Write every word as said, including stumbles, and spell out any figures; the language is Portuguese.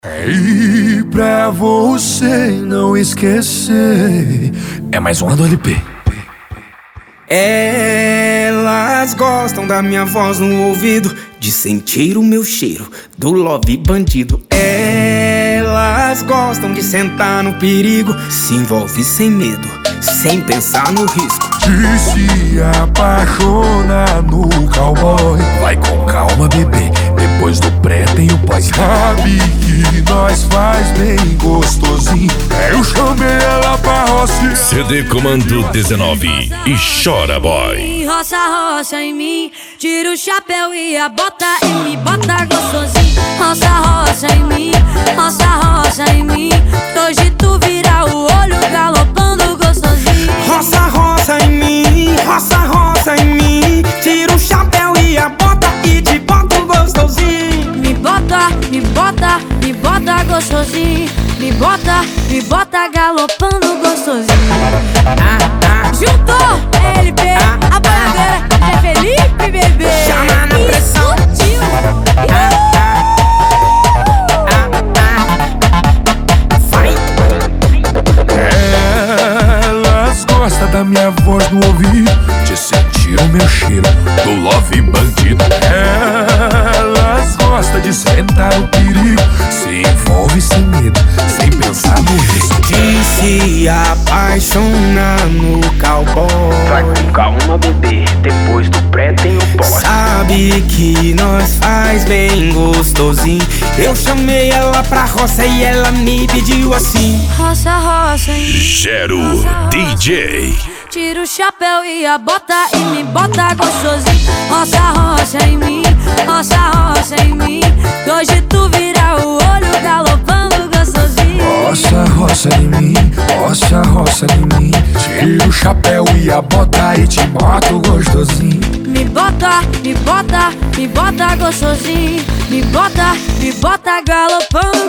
E pra você não esquecer, é mais uma do L P. Elas gostam da minha voz no ouvido, de sentir o meu cheiro do love bandido. Elas gostam de sentar no perigo, se envolve sem medo, sem pensar no risco. De se apaixonar no cowboy. Vai com calma, bebê, depois do pré tem o pós. Sabe que nós faz bem gostosinho. Eu chamei ela pra roça. C D Comando dezenove e chora, boy. Roça, roça em mim, tira o chapéu e a bota e me bota gostosinho. Roça, roça em mim, roça, roça em mim. Hoje tu vira o olho galopando gostosinho. Roça, roça em mim, roça, roça em mim. Tira o chapéu e a bota e te boto gostosinho. Me bota, me bota, me bota gostosinho. Me bota, me bota galopando gostosinho. Ah, ah. Juntou L P, Ah, a bandeira é Felipe, bebê. Chama na pressão. Sutil. Ah, ah. Ah, ah. Vai. Elas gostam da minha voz no ouvido, de sentir o meu cheiro do love bandido. Elas gostam de sentar no perigo, se envolve sem medo, sem pensar no risco. De se apaixonar no cowboy. Vai com calma, bebê, depois do pré tem o pós. Sabe que nós faz bem gostosinho. Eu chamei ela pra roça e ela me pediu assim. Roça, roça em mim. Gero D J. Tira o chapéu e a bota e me bota gostosinho. Roça, roça em mim, roça, roça em mim. Hoje tu vira o olho galopando gostosinho. Roça, roça em mim, roça, roça em mim. Tira o chapéu e a bota e te boto gostosinho. Me bota, me bota, me bota gostosinho. Me bota, me bota galopando